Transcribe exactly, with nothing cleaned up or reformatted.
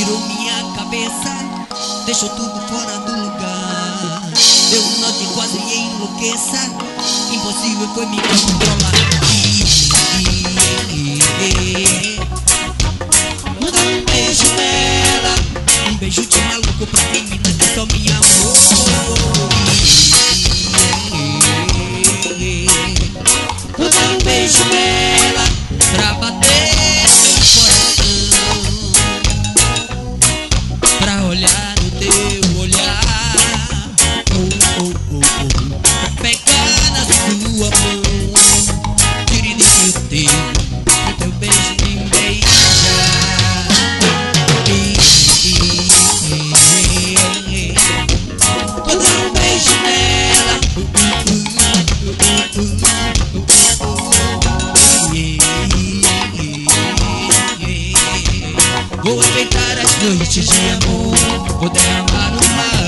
virou minha cabeça, deixou tudo fora do lugar. Deu um nó de quase enlouqueça, impossível foi me controlar. Manda um beijo nela, um beijo de maluco pra menina que só me amou. Manda um beijo nela, pra bater no coração, pra olhar no teu olhar, oh, oh, oh, oh. Pra pegar na sua mão, querido, o teu, o teu beijo me beija. Vou dar um beijo nela, vou aproveitar as noites de amor, vou derramar no mar.